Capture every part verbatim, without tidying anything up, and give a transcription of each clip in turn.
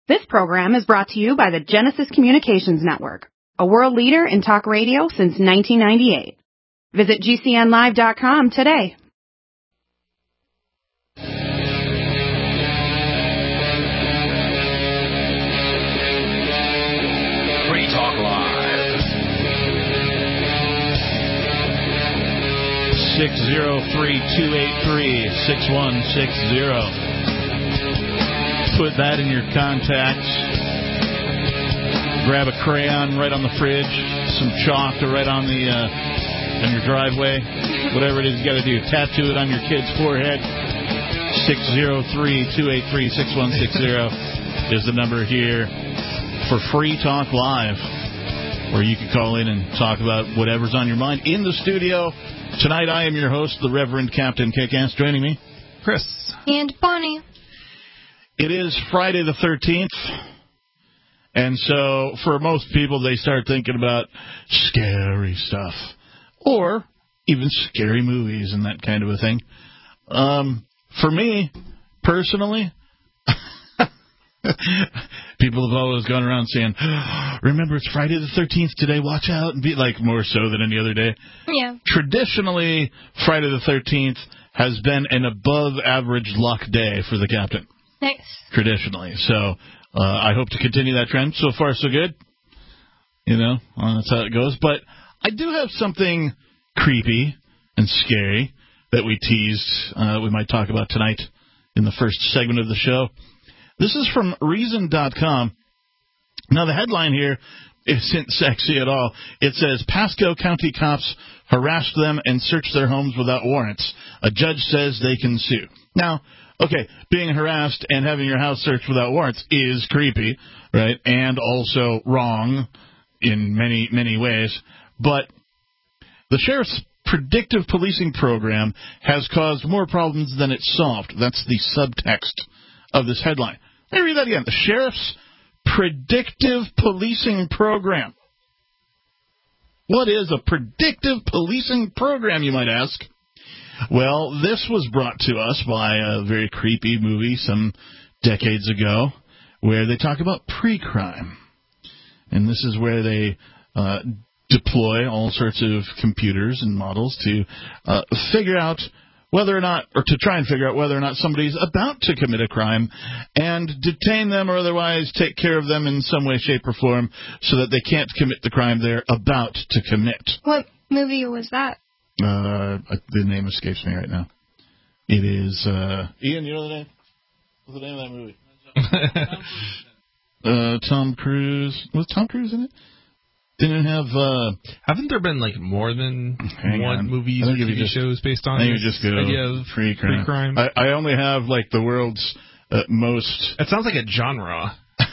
This program is brought to you by the Genesis Communications Network, a world leader in talk radio since nineteen ninety-eight. Visit G C N live dot com today. Free Talk Live. six oh three, two eight three, six one six zero. Put that in your contacts. Grab a crayon right on the fridge, some chalk to write on the uh, on your driveway, whatever it is you got to do. Tattoo it on your kid's forehead. six oh three, two eight three, six one six zero is the number here for Free Talk Live, where you can call in and talk about whatever's on your mind. In the studio tonight, I am your host, the Reverend Captain Kickass. Joining me, Chris. And Bonnie. It is Friday the thirteenth, and so for most people, they start thinking about scary stuff, or even scary movies and that kind of a thing. Um, for me, personally, people have always gone around saying, remember, it's Friday the thirteenth today, watch out, and be like more so than any other day. Yeah. Traditionally, Friday the thirteenth has been an above-average luck day for the captain. Nice. Traditionally. So uh, I hope to continue that trend. So far, so good. You know, uh, that's how it goes. But I do have something creepy and scary that we teased uh, we might talk about tonight in the first segment of the show. This is from Reason dot com. Now, the headline here isn't sexy at all. It says, Pasco County cops harassed them and searched their homes without warrants. A judge says they can sue. Now, okay, being harassed and having your house searched without warrants is creepy, right, and also wrong in many, many ways. But the sheriff's predictive policing program has caused more problems than it's solved. That's the subtext of this headline. Let me read that again. The sheriff's predictive policing program. What is a predictive policing program, you might ask? Well, this was brought to us by a very creepy movie some decades ago where they talk about pre-crime. And this is where they uh, deploy all sorts of computers and models to uh, figure out whether or not, or to try and figure out whether or not somebody's about to commit a crime and detain them or otherwise take care of them in some way, shape, or form so that they can't commit the crime they're about to commit. What movie was that? Uh, the name escapes me right now. It is, uh, Ian, you know the name? What's the name of that movie? uh, Tom Cruise. Was Tom Cruise in it? Didn't it have, uh... Haven't there been, like, more than Hang one on. movies or T V just, shows based on I think this you just go idea of pre-crime. pre-crime? I, I only have, like, the world's uh, most... It sounds like a genre.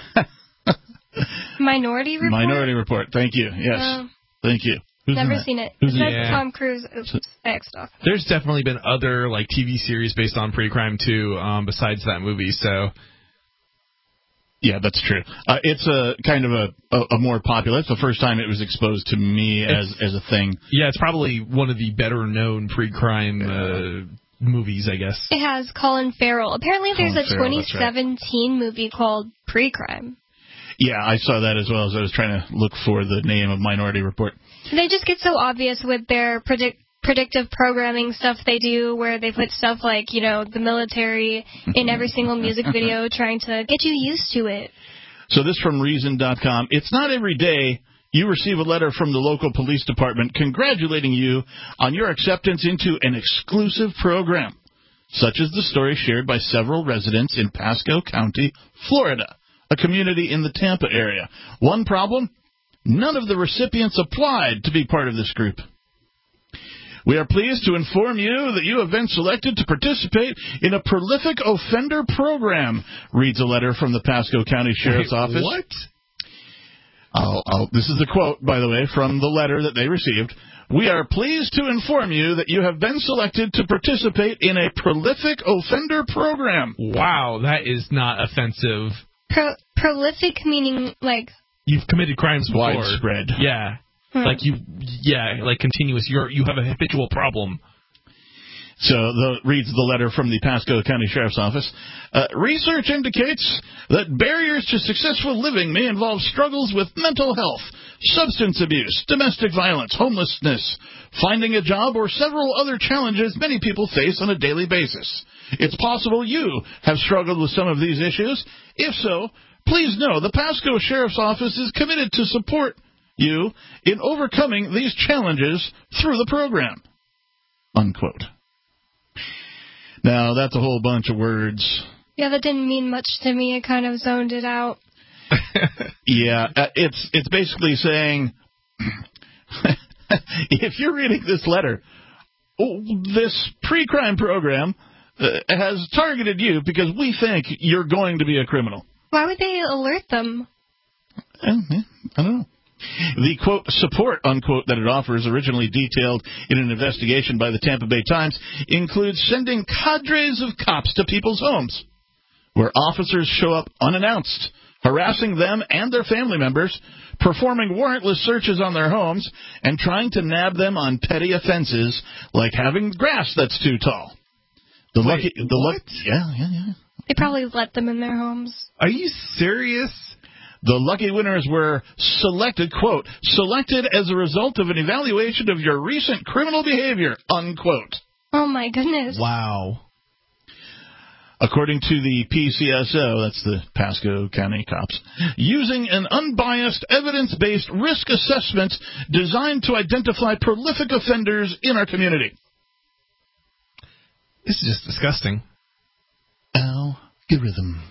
Minority Report? Minority Report. Thank you. Yes. Uh, Thank you. Who's never in seen it. Who's It says yeah. Tom Cruise. Oops, X stuff. There's definitely been other, like, T V series based on pre-crime, too, um, besides that movie, so... Yeah, that's true. Uh, it's a kind of a, a, a more popular. It's the first time it was exposed to me as as a thing. Yeah, it's probably one of the better-known pre-crime uh, movies, I guess. It has Colin Farrell. Apparently there's Colin a Farrell, twenty that's right. seventeen movie called Pre-Crime. Yeah, I saw that as well as I was trying to look for the name of Minority Report. They just get so obvious with their predict predictive programming stuff they do, where they put stuff like, you know, the military in every single music video trying to get you used to it. So this from Reason dot com. It's not every day you receive a letter from the local police department congratulating you on your acceptance into an exclusive program, such as the story shared by several residents in Pasco County, Florida, a community in the Tampa area. One problem? None of the recipients applied to be part of this group. We are pleased to inform you that you have been selected to participate in a prolific offender program, reads a letter from the Pasco County Sheriff's Wait, Office. What? I'll, I'll, this is the quote, by the way, from the letter that they received. We are pleased to inform you that you have been selected to participate in a prolific offender program. Wow, that is not offensive. Pro- prolific meaning, like... You've committed crimes before. Widespread. Yeah. Hmm. Like you, yeah, like continuous. You're you have a habitual problem. So the, reads the letter from the Pasco County Sheriff's Office. Uh, research indicates that barriers to successful living may involve struggles with mental health, substance abuse, domestic violence, homelessness, finding a job, or several other challenges many people face on a daily basis. It's possible you have struggled with some of these issues. If so, please know the Pasco Sheriff's Office is committed to support you in overcoming these challenges through the program. Unquote. Now, that's a whole bunch of words. Yeah, that didn't mean much to me. It kind of zoned it out. Yeah, uh, it's it's basically saying, if you're reading this letter, oh, this pre-crime program uh, has targeted you because we think you're going to be a criminal. Why would they alert them? Uh, yeah, I don't know. The, quote, support, unquote, that it offers, originally detailed in an investigation by the Tampa Bay Times, includes sending cadres of cops to people's homes, where officers show up unannounced, harassing them and their family members, performing warrantless searches on their homes, and trying to nab them on petty offenses like having grass that's too tall. The Wait, lucky, the what? luck, yeah, yeah, yeah. They probably let them in their homes. Are you serious? The lucky winners were selected, quote, selected as a result of an evaluation of your recent criminal behavior, unquote. Oh, my goodness. Wow. According to the P C S O, that's the Pasco County Cops, using an unbiased, evidence-based risk assessment designed to identify prolific offenders in our community. This is just disgusting. Algorithm.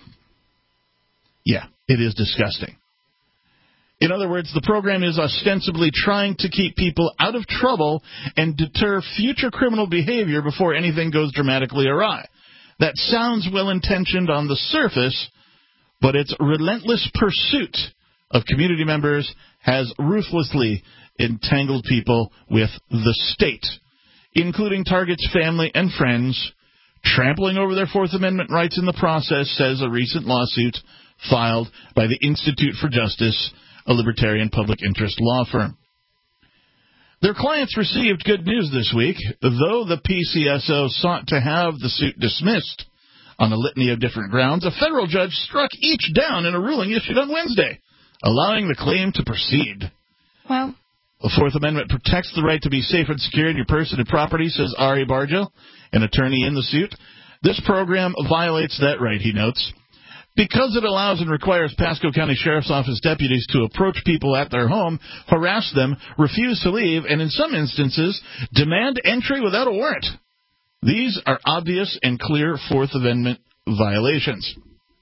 Yeah, it is disgusting. In other words, the program is ostensibly trying to keep people out of trouble and deter future criminal behavior before anything goes dramatically awry. That sounds well-intentioned on the surface, but its relentless pursuit of community members has ruthlessly entangled people with the state, including targets family and friends, trampling over their Fourth Amendment rights in the process, says a recent lawsuit filed by the Institute for Justice, a libertarian public interest law firm. Their clients received good news this week, though the P C S O sought to have the suit dismissed on a litany of different grounds. A federal judge struck each down in a ruling issued on Wednesday, allowing the claim to proceed. Wow. The Fourth Amendment protects the right to be safe and secure in your person and property, says Ari Barjo, an attorney in the suit. This program violates that right, he notes, because it allows and requires Pasco County Sheriff's Office deputies to approach people at their home, harass them, refuse to leave, and in some instances, demand entry without a warrant. These are obvious and clear Fourth Amendment violations.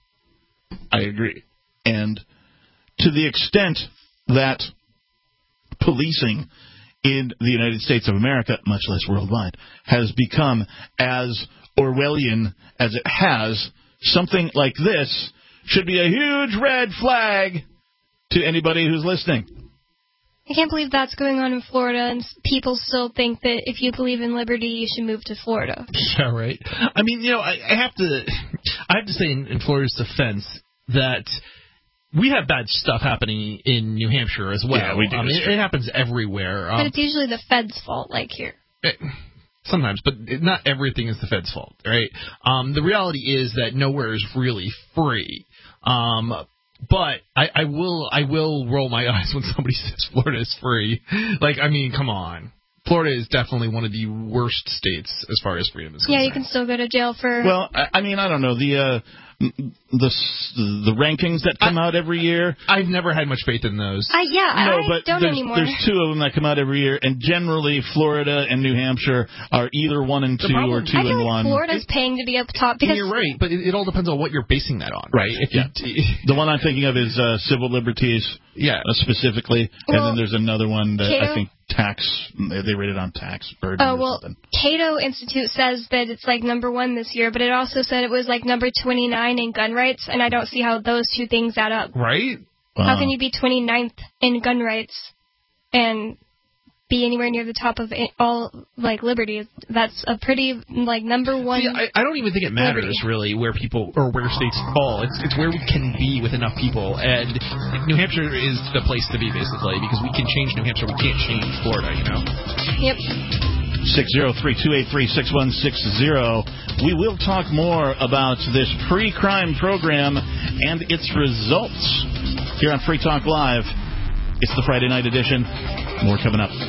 I agree. And to the extent that policing in the United States of America, much less worldwide, has become as Orwellian as it has, something like this should be a huge red flag to anybody who's listening. I can't believe that's going on in Florida, and people still think that if you believe in liberty, you should move to Florida. Yeah, right. I mean, you know, I, I have to, I have to say in, in Florida's defense that we have bad stuff happening in New Hampshire as well. Yeah, we do. Um, it, it happens everywhere. Um, But it's usually the Fed's fault, like here. It, Sometimes, but not everything is the Fed's fault, right? Um, the reality is that nowhere is really free. Um, but I, I will I will roll my eyes when somebody says Florida is free. Like, I mean, come on. Florida is definitely one of the worst states as far as freedom is concerned. Yeah, you can still go to jail for... Well, I, I mean, I don't know. The uh, the the rankings that come I, out every year. I've never had much faith in those. I, yeah, no, I but don't there's, anymore. There's two of them that come out every year, and generally Florida and New Hampshire are either one and two problem, or two I feel and like one. Florida's paying to be up top because... You're right, but it, it all depends on what you're basing that on, right? If yeah. you, the one I'm thinking of is uh, civil liberties, yeah, uh, specifically, well, and then there's another one that Cato? I think tax. They rated on tax burden. Oh, or well, something. Cato Institute says that it's like number one this year, but it also said it was like number twenty-nine in gun rights, and I don't see how those two things add up. Right? Wow. How can you be twenty-ninth in gun rights and be anywhere near the top of it, all, like, liberty? That's a pretty, like, number one. See, I, I don't even think it matters, liberty. really, where people, or where states fall. It's it's where we can be with enough people, and New Hampshire is the place to be, basically, because we can change New Hampshire, we can't change Florida, you know? Yep. six oh three, two eight three, six one six zero. We will talk more about this pre-crime program and its results here on Free Talk Live. It's the Friday night edition. More coming up.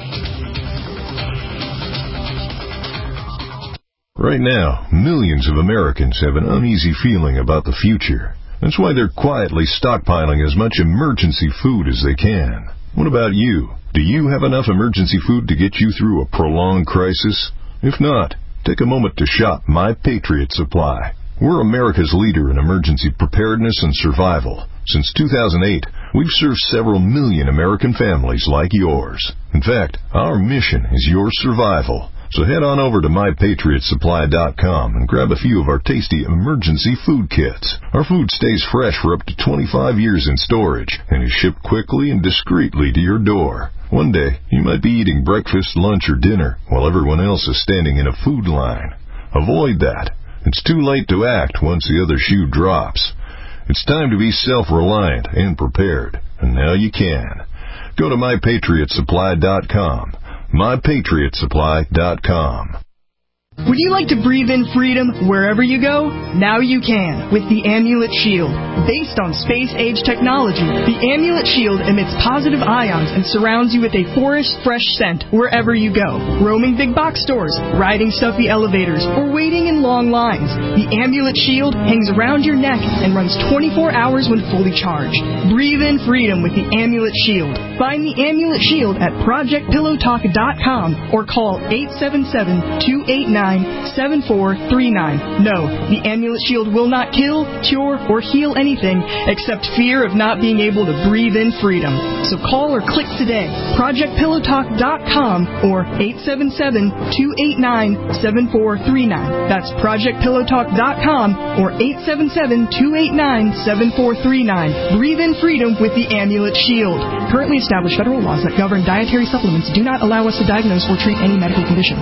Right now, millions of Americans have an uneasy feeling about the future. That's why they're quietly stockpiling as much emergency food as they can. What about you? Do you have enough emergency food to get you through a prolonged crisis? If not, take a moment to shop My Patriot Supply. We're America's leader in emergency preparedness and survival. Since two thousand eight, we've served several million American families like yours. In fact, our mission is your survival. So head on over to my patriot supply dot com and grab a few of our tasty emergency food kits. Our food stays fresh for up to twenty-five years in storage and is shipped quickly and discreetly to your door. One day, you might be eating breakfast, lunch, or dinner while everyone else is standing in a food line. Avoid that. It's too late to act once the other shoe drops. It's time to be self-reliant and prepared, and now you can. Go to my patriot supply dot com. my patriot supply dot com. Would you like to breathe in freedom wherever you go? Now you can with the Amulet Shield. Based on space-age technology, the Amulet Shield emits positive ions and surrounds you with a forest fresh scent wherever you go. Roaming big box stores, riding stuffy elevators, or waiting in long lines, the Amulet Shield hangs around your neck and runs twenty-four hours when fully charged. Breathe in freedom with the Amulet Shield. Find the Amulet Shield at project pillow talk dot com or call eight seven seven, two eight nine, seven four three nine. No, the Amulet Shield will not kill, cure, or heal anything except fear of not being able to breathe in freedom. So call or click today. project pillow talk dot com or eight seven seven, two eight nine, seven four three nine. That's project pillow talk dot com or eight seven seven, two eight nine, seven four three nine. Breathe in freedom with the Amulet Shield. Currently established federal laws that govern dietary supplements do not allow us to diagnose or treat any medical condition.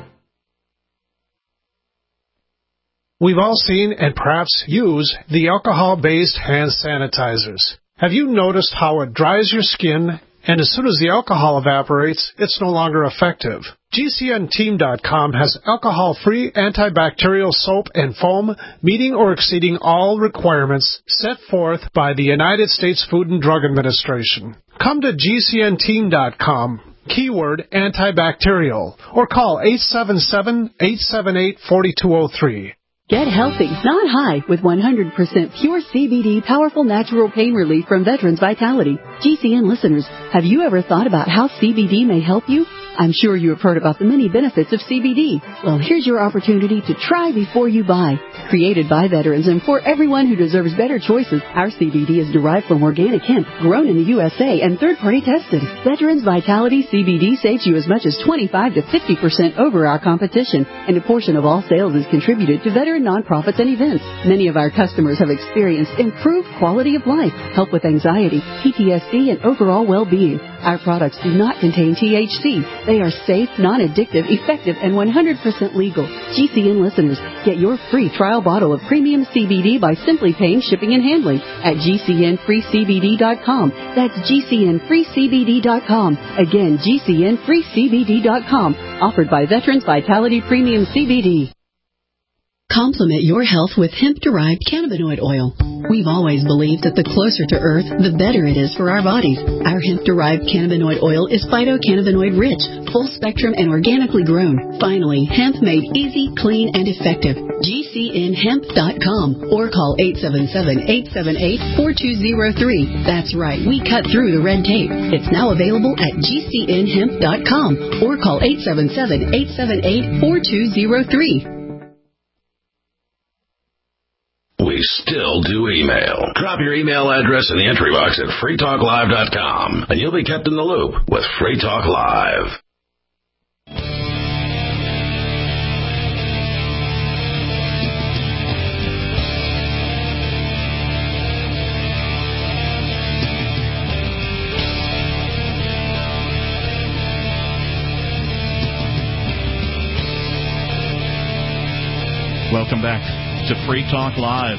We've all seen and perhaps use the alcohol-based hand sanitizers. Have you noticed how it dries your skin, and as soon as the alcohol evaporates, it's no longer effective? G C N team dot com has alcohol-free antibacterial soap and foam meeting or exceeding all requirements set forth by the United States Food and Drug Administration. Come to G C N team dot com. Keyword antibacterial, or call eight seven seven, eight seven eight, four two zero three. Get healthy, not high, with one hundred percent pure C B D powerful natural pain relief from Veterans Vitality. G C N listeners, have you ever thought about how C B D may help you? I'm sure you have heard about the many benefits of C B D. Well, here's your opportunity to try before you buy. Created by veterans and for everyone who deserves better choices, our C B D is derived from organic hemp, grown in the U S A, and third-party tested. Veterans Vitality C B D saves you as much as twenty-five to fifty percent over our competition, and a portion of all sales is contributed to veteran nonprofits and events. Many of our customers have experienced improved quality of life, help with anxiety, P T S D, and overall well-being. Our products do not contain T H C. They are safe, non-addictive, effective, and one hundred percent legal. G C N listeners, get your free trial bottle of premium C B D by simply paying shipping and handling at G C N free C B D dot com. That's G C N free C B D dot com. Again, G C N free C B D dot com. Offered by Veterans Vitality Premium C B D. Complement your health with hemp-derived cannabinoid oil. We've always believed that the closer to Earth, the better it is for our bodies. Our hemp-derived cannabinoid oil is phytocannabinoid rich, full spectrum, and organically grown. Finally, hemp made easy, clean, and effective. G C N hemp dot com or call eight seven seven, eight seven eight, four two zero three. That's right, we cut through the red tape. It's now available at G C N hemp dot com or call eight seven seven, eight seven eight, four two zero three. We still do email. Drop your email address in the entry box at free talk live dot com, and you'll be kept in the loop with Free Talk Live. Welcome back to Free Talk Live.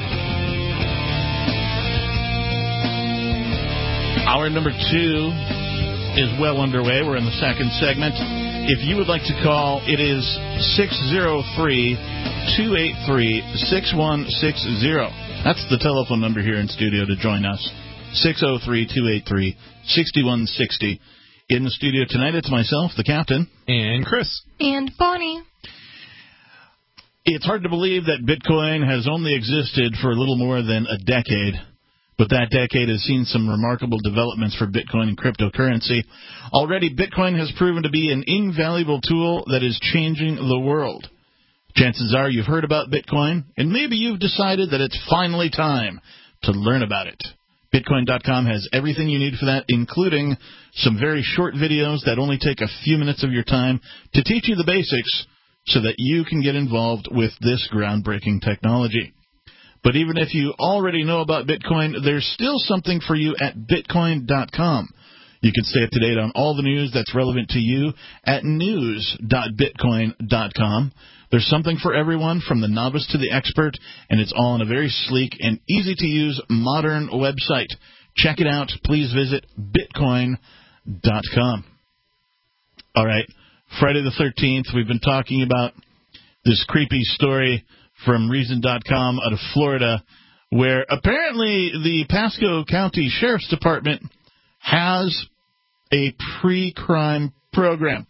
Hour number two is well underway. We're in the second segment. If you would like to call, it is six oh three, two eight three, six one six zero. That's the telephone number here in studio to join us. six oh three, two eight three, six one six zero. In the studio tonight, it's myself, the captain. And Chris. And Bonnie. It's hard to believe that Bitcoin has only existed for a little more than a decade. But that decade has seen some remarkable developments for Bitcoin and cryptocurrency. Already, Bitcoin has proven to be an invaluable tool that is changing the world. Chances are you've heard about Bitcoin, and maybe you've decided that it's finally time to learn about it. Bitcoin dot com has everything you need for that, including some very short videos that only take a few minutes of your time to teach you the basics so that you can get involved with this groundbreaking technology. But even if you already know about Bitcoin, there's still something for you at Bitcoin dot com. You can stay up to date on all the news that's relevant to you at news dot Bitcoin dot com. There's something for everyone, from the novice to the expert, and it's all on a very sleek and easy-to-use modern website. Check it out. Please visit Bitcoin dot com. All right, Friday the thirteenth, we've been talking about this creepy story from Reason dot com out of Florida, where apparently the Pasco County Sheriff's Department has a pre-crime program.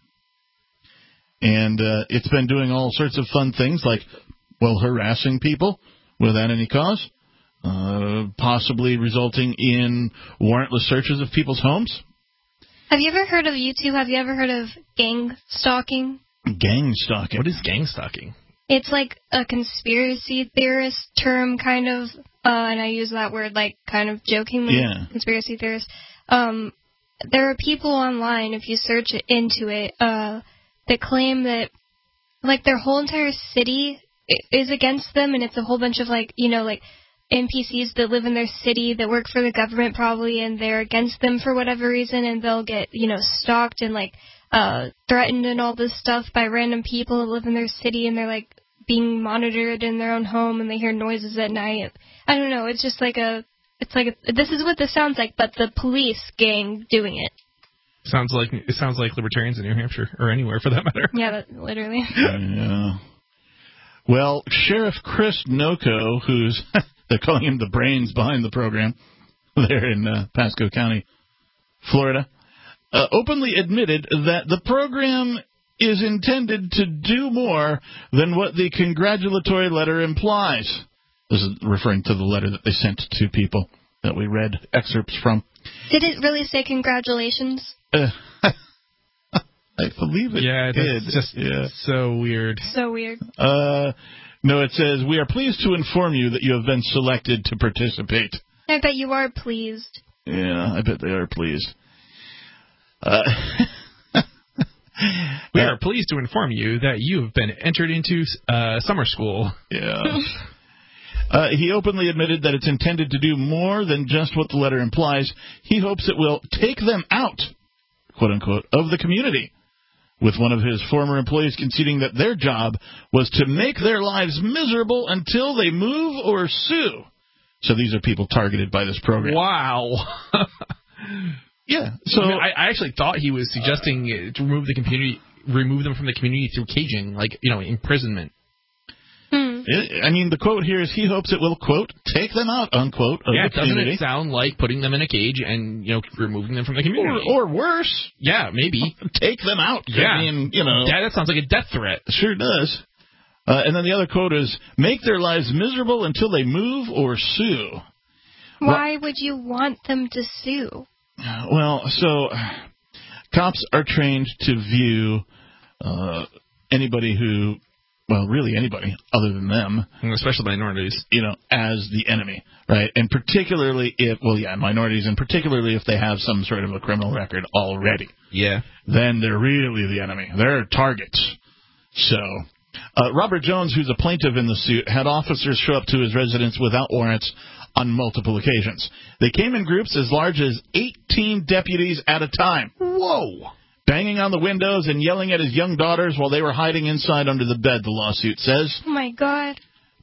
And uh, it's been doing all sorts of fun things like, well, harassing people without any cause, uh, possibly resulting in warrantless searches of people's homes. Have you ever heard of YouTube? Have you ever heard of gang stalking? Gang stalking. What is gang stalking? It's like a conspiracy theorist term, kind of, uh, and I use that word like kind of jokingly. Yeah. Conspiracy theorist. Um, there are people online, if you search into it, uh, that claim that, like, their whole entire city is against them, and it's a whole bunch of, like, you know, like, N P Cs that live in their city that work for the government probably, and they're against them for whatever reason, and they'll get, you know, stalked and, like, uh, threatened and all this stuff by random people that live in their city, and they're, like, being monitored in their own home, and they hear noises at night. I don't know, it's just like a, it's like a, this is what this sounds like, but the police gang doing it. Sounds like it sounds like libertarians in New Hampshire, or anywhere for that matter. Yeah, that, literally. Yeah. Well, Sheriff Chris Noco, who's they're calling him the brains behind the program there in uh, Pasco County, Florida, uh, openly admitted that the program is intended to do more than what the congratulatory letter implies. This is referring to the letter that they sent to people that we read excerpts from. Did it really say congratulations? Uh, I believe it yeah, did. That's just yeah. so weird. So weird. Uh, no, it says, we are pleased to inform you that you have been selected to participate. I bet you are pleased. Yeah, I bet they are pleased. Uh, we are pleased to inform you that you have been entered into uh, summer school. Yeah. Uh, he openly admitted that it's intended to do more than just what the letter implies. He hopes it will take them out, quote unquote, of the community, with one of his former employees conceding that their job was to make their lives miserable until they move or sue. So these are people targeted by this program. Wow. Yeah. So I, mean, I, I actually thought he was suggesting uh, to remove the community, remove them from the community through caging, like, you know, imprisonment. I mean, the quote here is he hopes it will, quote, take them out, unquote, of yeah, the community. Doesn't it sound like putting them in a cage and, you know, removing them from the community? Or, or worse. Yeah, maybe. Take them out. Yeah. I mean, you know. Yeah, that sounds like a death threat. Sure does. Uh, and then the other quote is, make their lives miserable until they move or sue. Why well, would you want them to sue? Well, so cops are trained to view uh, anybody who... Well, really anybody other than them. Especially minorities. You know, as the enemy, right? And particularly if, well, yeah, minorities, and particularly if they have some sort of a criminal record already. Yeah. Then they're really the enemy. They're targets. So, uh, Robert Jones, who's a plaintiff in the suit, had officers show up to his residence without warrants on multiple occasions. They came in groups as large as eighteen deputies at a time. Whoa! Banging on the windows and yelling at his young daughters while they were hiding inside under the bed, the lawsuit says. Oh, my God.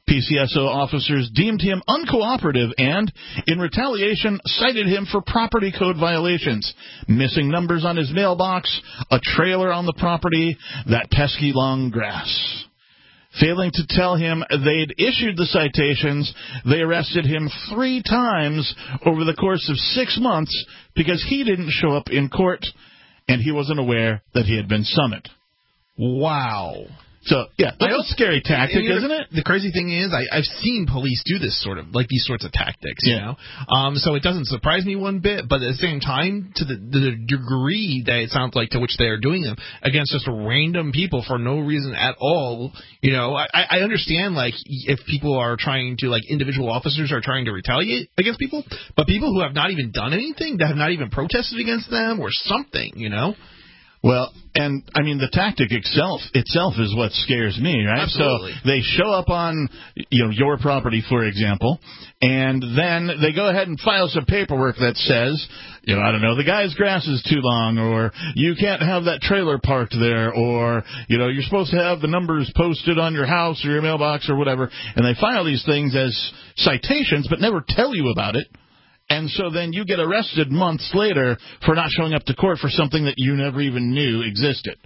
P C S O officers deemed him uncooperative and, in retaliation, cited him for property code violations, missing numbers on his mailbox, a trailer on the property, that pesky long grass. Failing to tell him they'd issued the citations, they arrested him three times over the course of six months because he didn't show up in court and he wasn't aware that he had been summoned. Wow. So, yeah, that's a scary tactic, the, isn't it? The crazy thing is, I, I've seen police do this sort of, like these sorts of tactics, yeah. you know? Um, so it doesn't surprise me one bit, but at the same time, to the, the degree that it sounds like to which they are doing them against just random people for no reason at all, you know, I, I understand, like, if people are trying to, like, individual officers are trying to retaliate against people, but people who have not even done anything, that have not even protested against them or something, you know? Well, and, I mean, the tactic itself itself is what scares me, right? Absolutely. So they show up on, you know, your property, for example, and then they go ahead and file some paperwork that says, you know, I don't know, the guy's grass is too long, or you can't have that trailer parked there, or, you know, you're supposed to have the numbers posted on your house or your mailbox or whatever, and they file these things as citations but never tell you about it. And so then you get arrested months later for not showing up to court for something that you never even knew existed.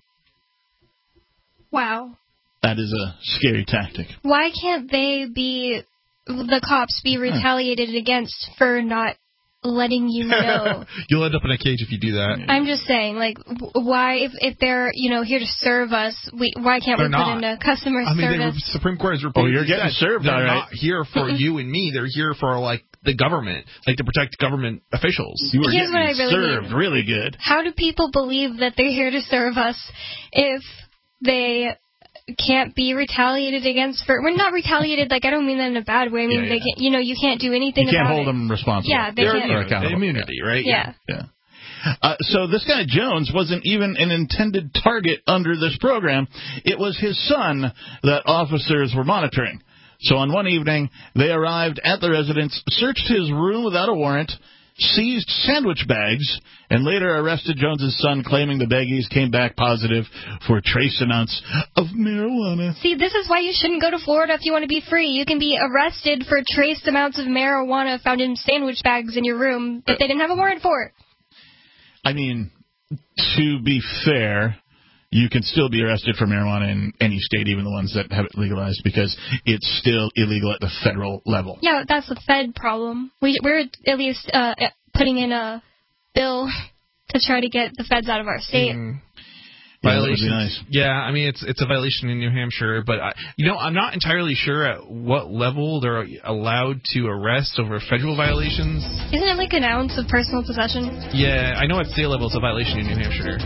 Wow. That is a scary tactic. Why can't they be, the cops be retaliated against for not letting you know? You'll end up in a cage if you do that. I'm just saying, like, why, if, if they're, you know, here to serve us, we, why can't they're we not. put in a customer I mean, service? the Supreme Court has Oh, repeatedly you're getting said served, they're all right. not here for you and me. They're here for, like, the government, like to protect government officials. You were Here's getting what I really served mean. really good. How do people believe that they're here to serve us if they can't be retaliated against for? We're not retaliated, like, I don't mean that in a bad way. I mean, Yeah, they yeah. can't, you know, you can't do anything You can't about hold it. them responsible. Yeah, they They're can't. Or accountable. immunity, right? Yeah. Yeah. Uh, so this guy Jones wasn't even an intended target under this program. It was his son that officers were monitoring. So on one evening, they arrived at the residence, searched his room without a warrant, seized sandwich bags, and later arrested Jones's son, claiming the baggies came back positive for trace amounts of marijuana. See, this is why you shouldn't go to Florida if you want to be free. You can be arrested for trace amounts of marijuana found in sandwich bags in your room that they didn't have a warrant for. I mean, to be fair, you can still be arrested for marijuana in any state, even the ones that have it legalized, because it's still illegal at the federal level. Yeah, that's the Fed problem. We, we're at least uh, putting in a bill to try to get the feds out of our state. Mm. Yeah, that would Violations. be nice. Yeah, I mean, it's it's a violation in New Hampshire, but, I, you know, I'm not entirely sure at what level they're allowed to arrest over federal violations. Isn't it like an ounce of personal possession? Yeah, I know at state level it's a violation in New Hampshire.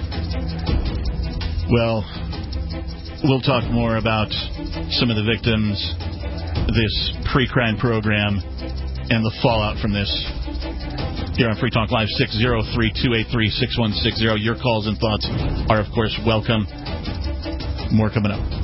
Well, we'll talk more about some of the victims, this pre-crime program, and the fallout from this here on Free Talk Live, six oh three, two eight three, six one six zero. Your calls and thoughts are, of course, welcome. More coming up.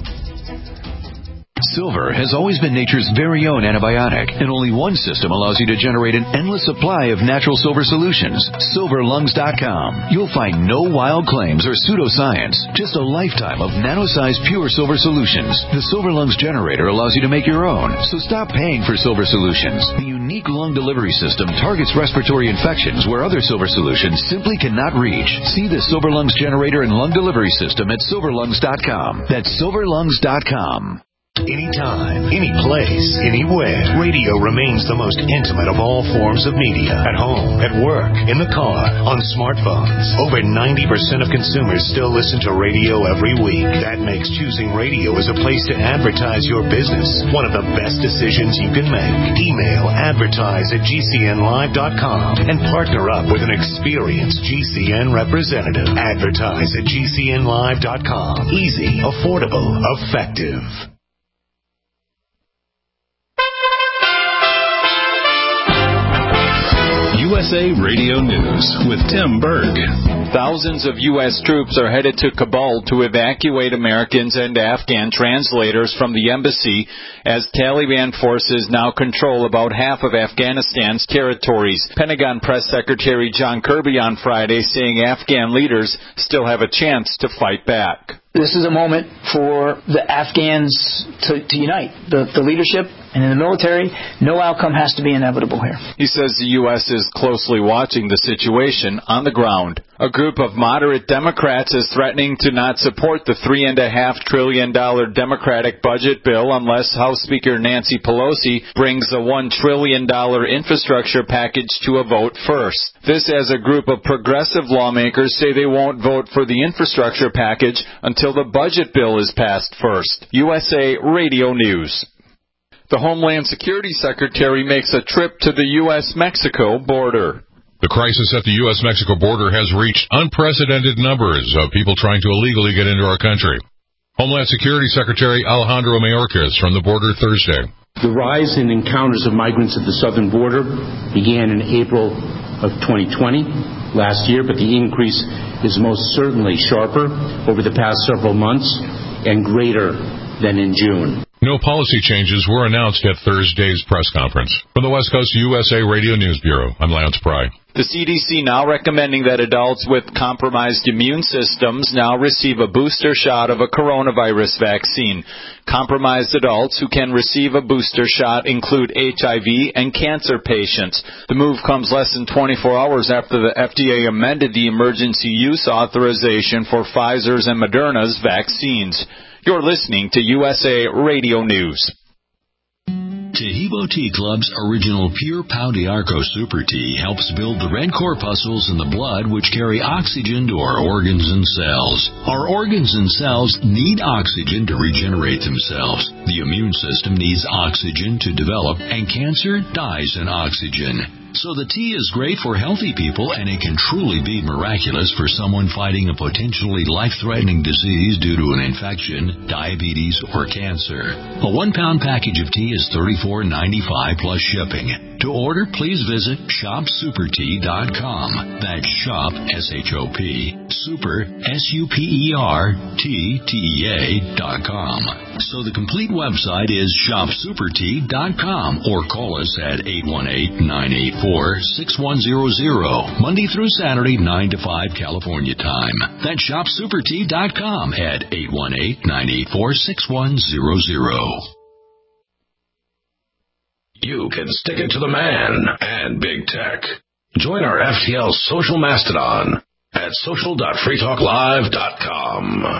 Silver has always been nature's very own antibiotic, and only one system allows you to generate an endless supply of natural silver solutions. silver lungs dot com. You'll find no wild claims or pseudoscience, just a lifetime of nano-sized pure silver solutions. The Silver Lungs generator allows you to make your own, so stop paying for silver solutions. The unique lung delivery system targets respiratory infections where other silver solutions simply cannot reach. See the Silver Lungs generator and lung delivery system at silver lungs dot com. That's silver lungs dot com. Anytime, any place, anywhere, radio remains the most intimate of all forms of media. At home, at work, in the car, on smartphones. Over ninety percent of consumers still listen to radio every week. That makes choosing radio as a place to advertise your business one of the best decisions you can make. Email advertise at G C N live dot com and partner up with an experienced G C N representative. Advertise at G C N live dot com. Easy, affordable, effective. U S A Radio News with Tim Berg. Thousands of U S troops are headed to Kabul to evacuate Americans and Afghan translators from the embassy as Taliban forces now control about half of Afghanistan's territories. Pentagon Press Secretary John Kirby on Friday saying Afghan leaders still have a chance to fight back. This is a moment for the Afghans to, to unite, the, the leadership and in the military. No outcome has to be inevitable here. He says the U S is closely watching the situation on the ground. A group of moderate Democrats is threatening to not support the three and a half trillion dollar Democratic budget bill unless House Speaker Nancy Pelosi brings the one trillion dollar infrastructure package to a vote first. This as a group of progressive lawmakers say they won't vote for the infrastructure package until the budget bill is passed first. U S A Radio News. The Homeland Security Secretary makes a trip to the U S Mexico border. The crisis at the U S Mexico border has reached unprecedented numbers of people trying to illegally get into our country. Homeland Security Secretary Alejandro Mayorkas from the border Thursday. The rise in encounters of migrants at the southern border began in April of twenty twenty, last year, but the increase is most certainly sharper over the past several months and greater than in June. No policy changes were announced at Thursday's press conference. From the West Coast U S A Radio News Bureau, I'm Lance Pry. The C D C now recommending that adults with compromised immune systems now receive a booster shot of a coronavirus vaccine. Compromised adults who can receive a booster shot include H I V and cancer patients. The move comes less than twenty-four hours after the F D A amended the emergency use authorization for Pfizer's and Moderna's vaccines. You're listening to U S A Radio News. Tahibo Tea Club's original Pure Pau d'Arco Super Tea helps build the red corpuscles in the blood which carry oxygen to our organs and cells. Our organs and cells need oxygen to regenerate themselves. The immune system needs oxygen to develop, and cancer dies in oxygen. So the tea is great for healthy people, and it can truly be miraculous for someone fighting a potentially life-threatening disease due to an infection, diabetes, or cancer. A one-pound package of tea is thirty-four ninety-five plus shipping. To order, please visit shop super tea dot com. That's shop, S H O P, super, S U P E R, T, T E A dot com. So the complete website is shop super tea dot com, or call us at eight one eight, nine eight four, six one zero zero, Monday through Saturday, nine to five California time. That's shop super tea dot com at eight one eight, nine eight four, six one zero zero. You can stick it to the man and big tech. Join our F T L social mastodon at social dot free talk live dot com.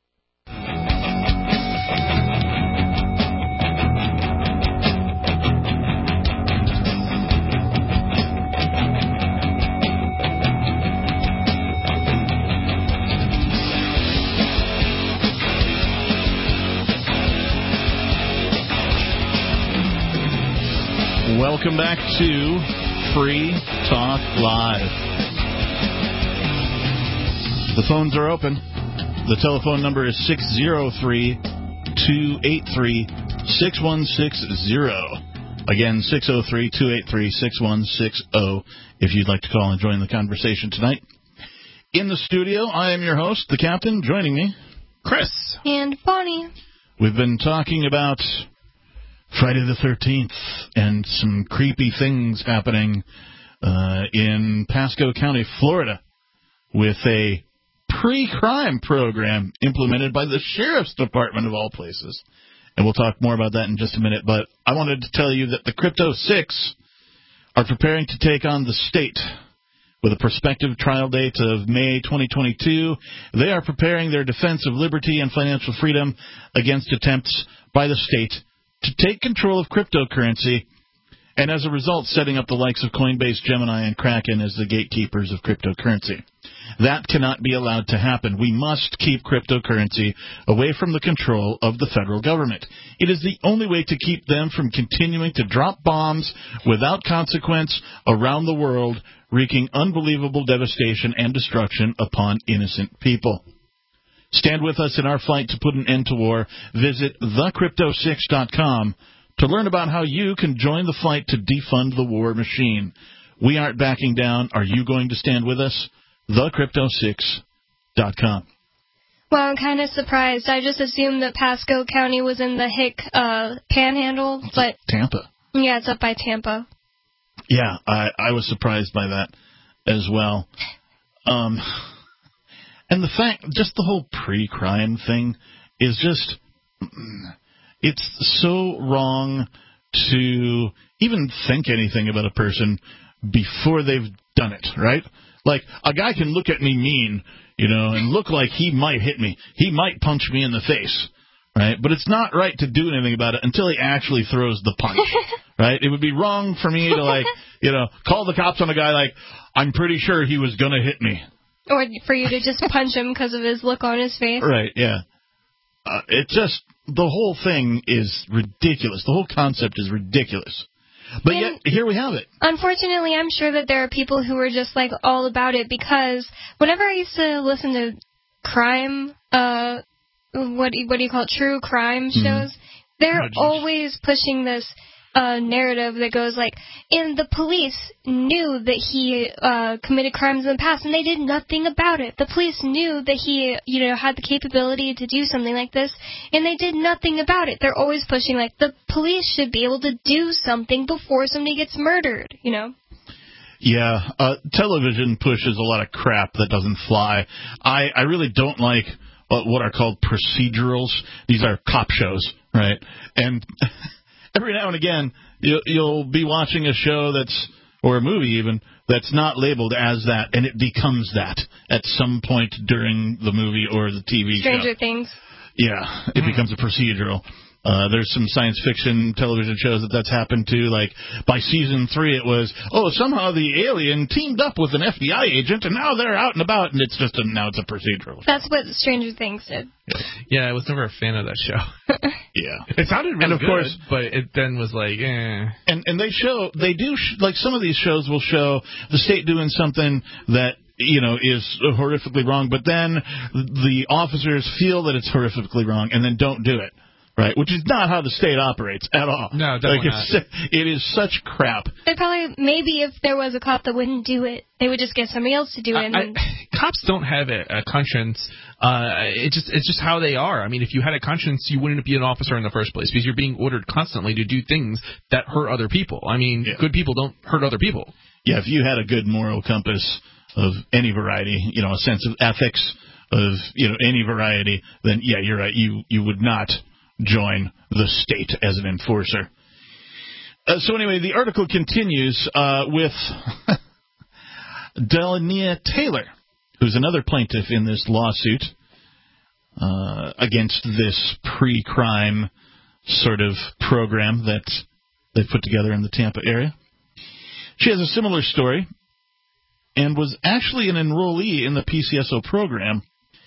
Welcome back to Free Talk Live. The phones are open. The telephone number is six oh three, two eight three, six one six zero. Again, six oh three, two eight three, six one six zero if you'd like to call and join the conversation tonight. In the studio, I am your host, the Captain. Joining me, Chris. And Bonnie. We've been talking about Friday the thirteenth and some creepy things happening uh, in Pasco County, Florida, with a pre-crime program implemented by the Sheriff's Department of all places. And we'll talk more about that in just a minute. But I wanted to tell you that the Crypto Six are preparing to take on the state with a prospective trial date of May twenty twenty-two. They are preparing their defense of liberty and financial freedom against attempts by the state to take control of cryptocurrency, and as a result, setting up the likes of Coinbase, Gemini, and Kraken as the gatekeepers of cryptocurrency. That cannot be allowed to happen. We must keep cryptocurrency away from the control of the federal government. It is the only way to keep them from continuing to drop bombs without consequence around the world, wreaking unbelievable devastation and destruction upon innocent people. Stand with us in our fight to put an end to war. Visit the crypto six dot com to learn about how you can join the fight to defund the war machine. We aren't backing down. Are you going to stand with us? the crypto six dot com. Well, I'm kind of surprised. I just assumed that Pasco County was in the Hick uh, Panhandle, but Tampa. Yeah, it's up by Tampa. Yeah, I, I was surprised by that as well. Um... And the fact, just the whole pre-crime thing is just, it's so wrong to even think anything about a person before they've done it, right? Like, a guy can look at me mean, you know, and look like he might hit me. He might punch me in the face, right? But it's not right to do anything about it until he actually throws the punch, right? It would be wrong for me to, like, you know, call the cops on a guy like, I'm pretty sure he was going to hit me. Or for you to just punch him because of his look on his face. Right, yeah. Uh, it just, the whole thing is ridiculous. The whole concept is ridiculous. But and yet, here we have it. Unfortunately, I'm sure that there are people who are just, like, all about it, because whenever I used to listen to crime, uh, what, what do you call it, true crime shows, mm-hmm. they're oh, always pushing this uh, narrative that goes like, and the police knew that he uh, committed crimes in the past, and they did nothing about it. The police knew that he, you know, had the capability to do something like this, and they did nothing about it. They're always pushing, like, the police should be able to do something before somebody gets murdered, you know? Yeah, uh, television pushes a lot of crap that doesn't fly. I, I really don't like what, what are called procedurals. These are cop shows, right? And every now and again, you'll, you'll be watching a show that's, or a movie even, that's not labeled as that, and it becomes that at some point during the movie or the T V Stranger show. Stranger Things. Yeah, it mm. becomes a procedural. Uh, there's some science fiction television shows that that's happened to. Like, by season three, it was, oh, somehow the alien teamed up with an F B I agent, and now they're out and about, and it's just a, now it's a procedural. That's what Stranger Things did. Yeah, I was never a fan of that show. Yeah. It sounded really and of good, course, but it then was like, eh. And, and they show, they do, sh- like, some of these shows will show the state doing something that, you know, is horrifically wrong, but then the officers feel that it's horrifically wrong and then don't do it. Right, which is not how the state operates at all. No, definitely like it's, not. It is such crap. They probably, maybe if there was a cop that wouldn't do it, they would just get somebody else to do it. And I, I, cops don't have a, a conscience. Uh, it just it's just how they are. I mean, if you had a conscience, you wouldn't be an officer in the first place, because you're being ordered constantly to do things that hurt other people. I mean, yeah. good people don't hurt other people. Yeah, if you had a good moral compass of any variety, you know, a sense of ethics of, you know, any variety, then yeah, you're right. You you would not join the state as an enforcer. Uh, so anyway, the article continues uh, with Delania Taylor, who's another plaintiff in this lawsuit uh, against this pre-crime sort of program that they put together in the Tampa area. She has a similar story and was actually an enrollee in the P C S O program.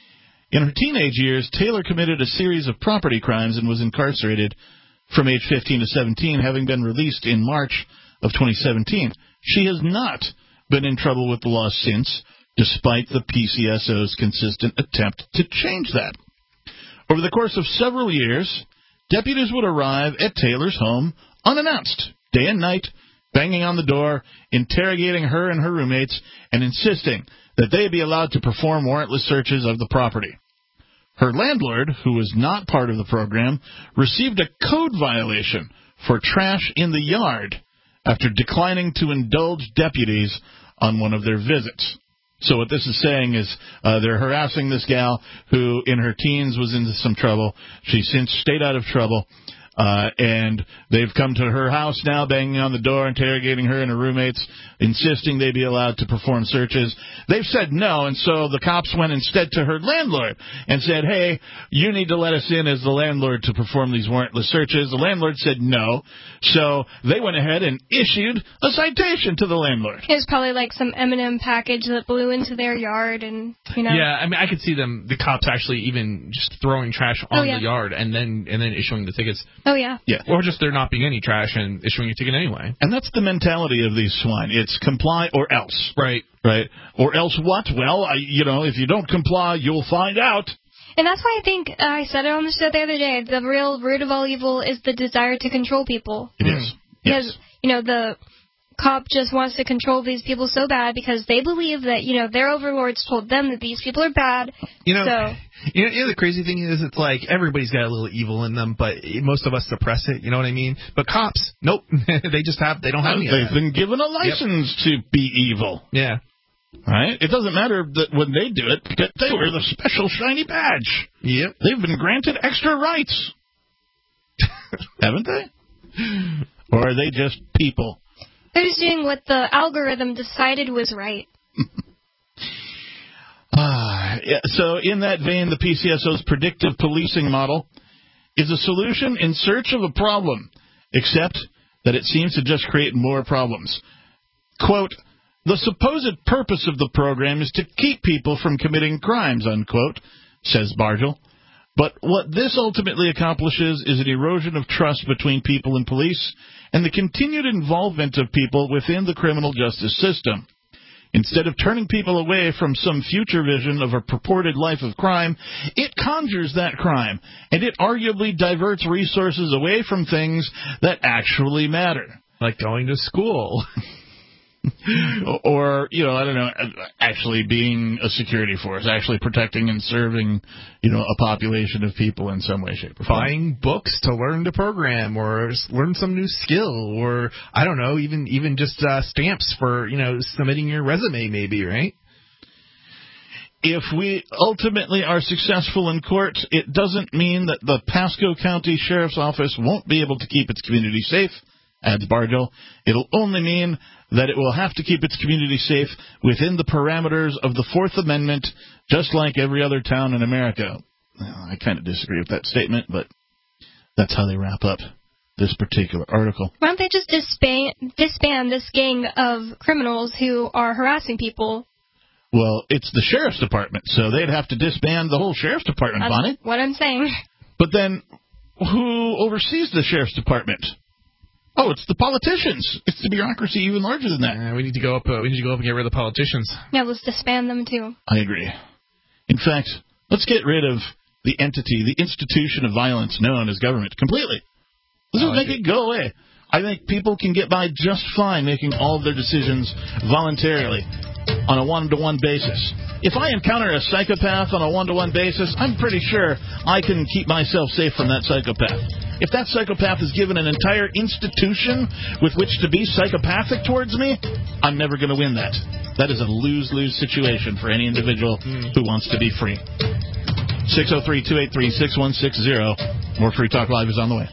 In her teenage years, Taylor committed a series of property crimes and was incarcerated from age fifteen to seventeen, having been released in March of twenty seventeen. She has not been in trouble with the law since, despite the P C S O's consistent attempt to change that. Over the course of several years, deputies would arrive at Taylor's home unannounced, day and night, banging on the door, interrogating her and her roommates, and insisting that they be allowed to perform warrantless searches of the property. Her landlord, who was not part of the program, received a code violation for trash in the yard after declining to indulge deputies on one of their visits. So what this is saying is uh, they're harassing this gal who in her teens was into some trouble. She's since stayed out of trouble. Uh, and they've come to her house now, banging on the door, interrogating her and her roommates, insisting they be allowed to perform searches. They've said no, and so the cops went instead to her landlord and said, hey, you need to let us in as the landlord to perform these warrantless searches. The landlord said no, so they went ahead and issued a citation to the landlord. It was probably like some M and M package that blew into their yard, and, you know. Yeah, I mean, I could see them, the cops actually even just throwing trash on oh, yeah. the yard and then and then issuing the tickets. Oh, yeah. Yeah. Or just there not being any trash and issuing a ticket anyway. And that's the mentality of these swine. It's comply or else. Right. Right. Or else what? Well, I, you know, if you don't comply, you'll find out. And that's why I think, uh, I said it on the show the other day, the real root of all evil is the desire to control people. It is. Because, yes. you know, the cop just wants to control these people so bad because they believe that, you know, their overlords told them that these people are bad. You know, so. you know, you know the crazy thing is, it's like everybody's got a little evil in them, but most of us suppress it. You know what I mean? But cops, nope, they just have, they don't have any. They've of that. been given a license yep. to be evil. Yeah. Right? It doesn't matter that when they do it, because they wear the special shiny badge. Yep. They've been granted extra rights. Haven't they? Or are they just people? They're just doing what the algorithm decided was right. ah, yeah, so in that vein, the P C S O's predictive policing model is a solution in search of a problem, except that it seems to just create more problems. Quote, the supposed purpose of the program is to keep people from committing crimes, unquote, says Bargel. But what this ultimately accomplishes is an erosion of trust between people and police and the continued involvement of people within the criminal justice system. Instead of turning people away from some future vision of a purported life of crime, it conjures that crime, and it arguably diverts resources away from things that actually matter. Like going to school. Or, you know, I don't know, actually being a security force, actually protecting and serving, you know, a population of people in some way, shape, or form. Buying books to learn to program or learn some new skill or, I don't know, even even just uh, stamps for, you know, submitting your resume maybe, right? If we ultimately are successful in court, it doesn't mean that the Pasco County Sheriff's Office won't be able to keep its community safe, adds Bargel. It'll only mean that it will have to keep its community safe within the parameters of the Fourth Amendment, just like every other town in America. Well, I kind of disagree with that statement, but that's how they wrap up this particular article. Why don't they just disband, disband this gang of criminals who are harassing people? Well, it's the Sheriff's Department, so they'd have to disband the whole Sheriff's Department, That's Bonnie. what I'm saying. But then, who oversees the Sheriff's Department? Oh, it's the politicians. It's the bureaucracy even larger than that. Yeah, we need to go up. Uh, we need to go up and get rid of the politicians. Yeah, let's disband them too. I agree. In fact, let's get rid of the entity, the institution of violence known as government completely. Let's just make it go away. I think people can get by just fine making all of their decisions voluntarily on a one-to-one basis. If I encounter a psychopath on a one-to-one basis, I'm pretty sure I can keep myself safe from that psychopath. If that psychopath is given an entire institution with which to be psychopathic towards me, I'm never going to win that. That is a lose-lose situation for any individual mm. who wants to be free. six oh three, two eight three, six one six zero. More Free Talk Live is on the way.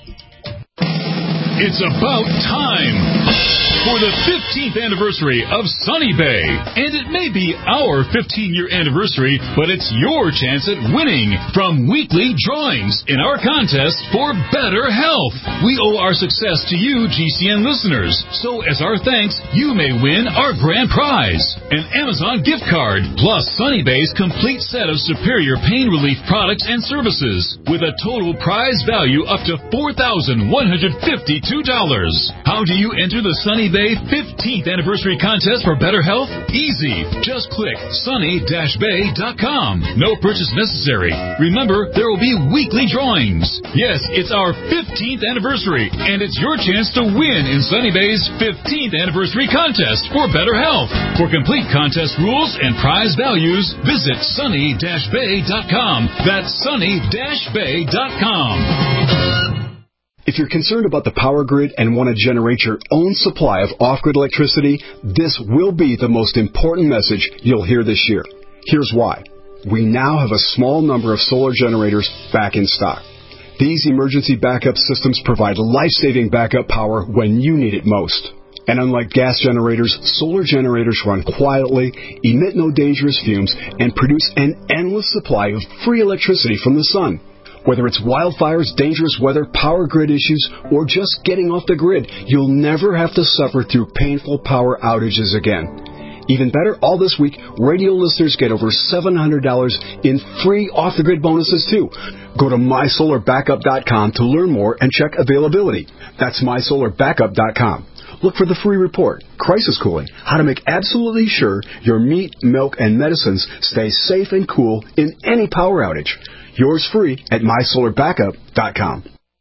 It's about time for the fifteenth anniversary of Sunny Bay. And it may be our fifteen-year anniversary, but it's your chance at winning from weekly drawings in our contest for better health. We owe our success to you, G C N listeners. So as our thanks, you may win our grand prize, an Amazon gift card, plus Sunny Bay's complete set of superior pain relief products and services, with a total prize value up to four thousand one hundred fifty-two dollars. How do you enter the Sunny Bay fifteenth anniversary contest for better health? Easy. Just click sunny dash bay dot com. No purchase necessary. Remember, there will be weekly drawings. Yes, it's our fifteenth anniversary, and it's your chance to win in Sunny Bay's fifteenth anniversary contest for better health. For complete contest rules and prize values, visit sunny dash bay dot com. That's sunny dash bay dot com. If you're concerned about the power grid and want to generate your own supply of off-grid electricity, this will be the most important message you'll hear this year. Here's why. We now have a small number of solar generators back in stock. These emergency backup systems provide life-saving backup power when you need it most. And unlike gas generators, solar generators run quietly, emit no dangerous fumes, and produce an endless supply of free electricity from the sun. Whether it's wildfires, dangerous weather, power grid issues, or just getting off the grid, you'll never have to suffer through painful power outages again. Even better, all this week, radio listeners get over seven hundred dollars in free off-the-grid bonuses, too. Go to my solar backup dot com to learn more and check availability. That's my solar backup dot com. Look for the free report, Crisis Cooling, how to make absolutely sure your meat, milk, and medicines stay safe and cool in any power outage. Yours free at my solar backup dot com.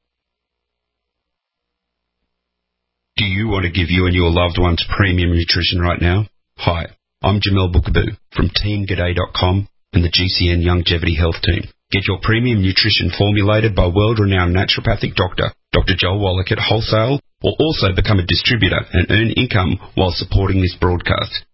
Do you want to give you and your loved ones premium nutrition right now? Hi, I'm Jamel Bookaboo from team g'day dot com and the G C N Longevity Health Team. Get your premium nutrition formulated by world-renowned naturopathic doctor, Doctor Joel Wallach at Wholesale, or also become a distributor and earn income while supporting this broadcast.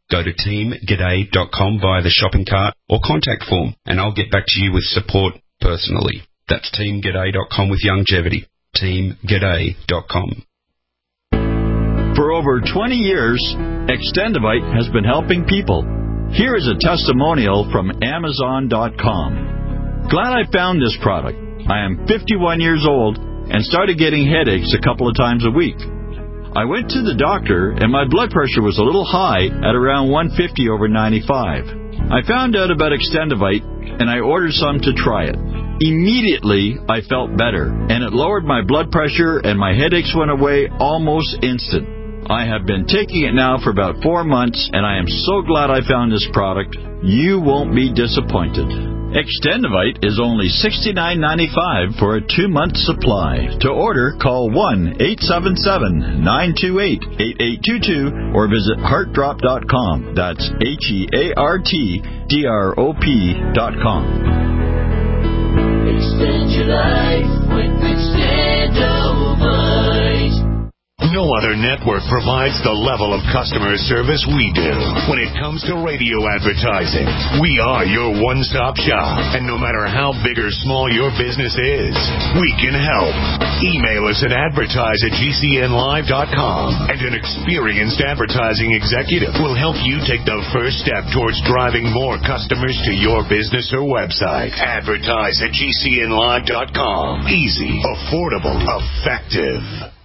Go to team g'day dot com via the shopping cart or contact form, and I'll get back to you with support personally. That's team g'day dot com with longevity. team g'day dot com. For over twenty years, Extendivite has been helping people. Here is a testimonial from Amazon dot com. Glad I found this product. I am fifty-one years old and started getting headaches a couple of times a week. I went to the doctor and my blood pressure was a little high at around one fifty over ninety-five. I found out about Extendivite and I ordered some to try it. Immediately, I felt better, and it lowered my blood pressure and my headaches went away almost instant. I have been taking it now for about four months, and I am so glad I found this product. You won't be disappointed. Extendivite is only sixty-nine ninety-five for a two-month supply. To order, call one eight seven seven, nine two eight, eight eight two two or visit heart drop dot com. That's H E A R T D R O P dot com. Extend your life with Extendivite. No other network provides the level of customer service we do. When it comes to radio advertising, we are your one-stop shop. And no matter how big or small your business is, we can help. Email us at advertise at G C N live dot com, and an experienced advertising executive will help you take the first step towards driving more customers to your business or website. Advertise at G C N live dot com. Easy, affordable, effective.